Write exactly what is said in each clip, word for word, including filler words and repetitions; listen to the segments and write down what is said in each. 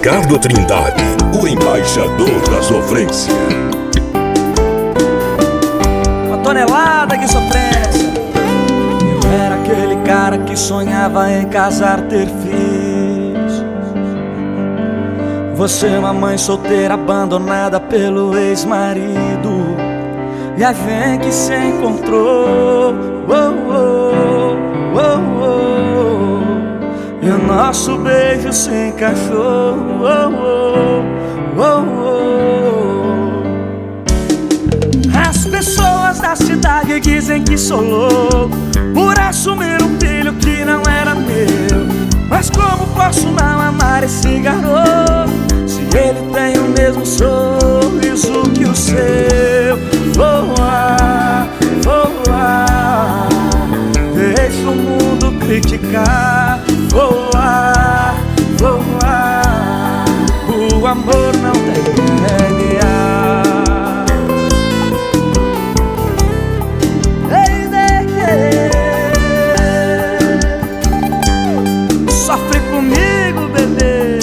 Ricardo Trindade, o embaixador da sofrência. Uma tonelada de sofrência. Eu era aquele cara que sonhava em casar, ter filhos. Você é uma mãe solteira abandonada pelo ex-marido. E a vem que se encontrou, oh, oh, oh, oh. E o nosso beijo se encaixou, oh, oh, oh, oh. As pessoas da cidade dizem que sou louco por assumir um filho que não era meu. Mas como posso não amar esse garoto, se ele tem o mesmo sorriso que o seu? Voa, voa, deixa o mundo criticar. Voa, voa, o amor não tem D N A. Sofre comigo, bebê.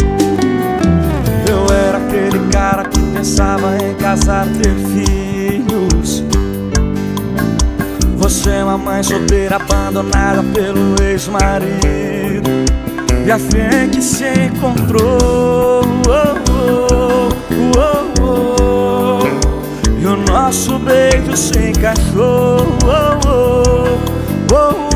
Eu era aquele cara que pensava em casar, ter filhos. Você é uma mãe solteira abandonada pelo ex-marido. E a fé que se encontrou, oh, oh, oh, oh. E o nosso beijo se encaixou, oh, oh, oh,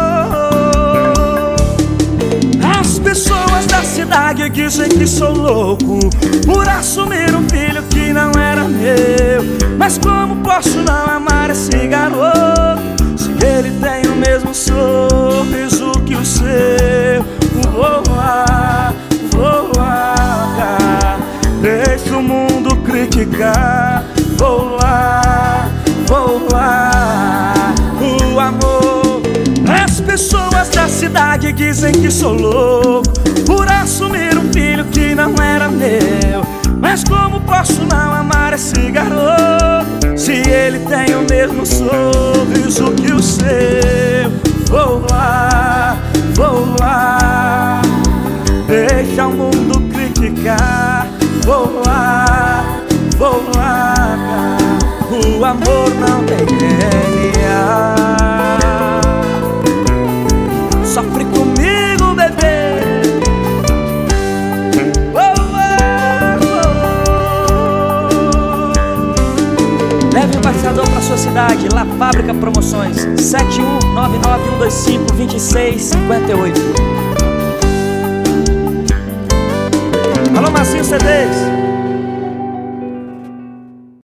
oh. As pessoas da cidade dizem que sou louco por assumir um filho que não era meu. Mas como posso não amar esse garoto, se ele tem o mesmo sorriso que o seu? Voa, voa, deixa o mundo criticar. Voa, voa, o amor. As pessoas da cidade dizem que sou louco por assumir um filho que não era meu. Mas como posso não amar esse garoto, se ele tem o mesmo sorriso que o seu? Voa, voa, deixa o mundo criticar. Voa, voa, o amor não tem D N A. Sofre comigo, bebê. Leve o embaixador pra sua cidade, La Fábrica Promoções, sete um nove nove um dois cinco dois seis cinco oito. Alô, Marcinho C Ds.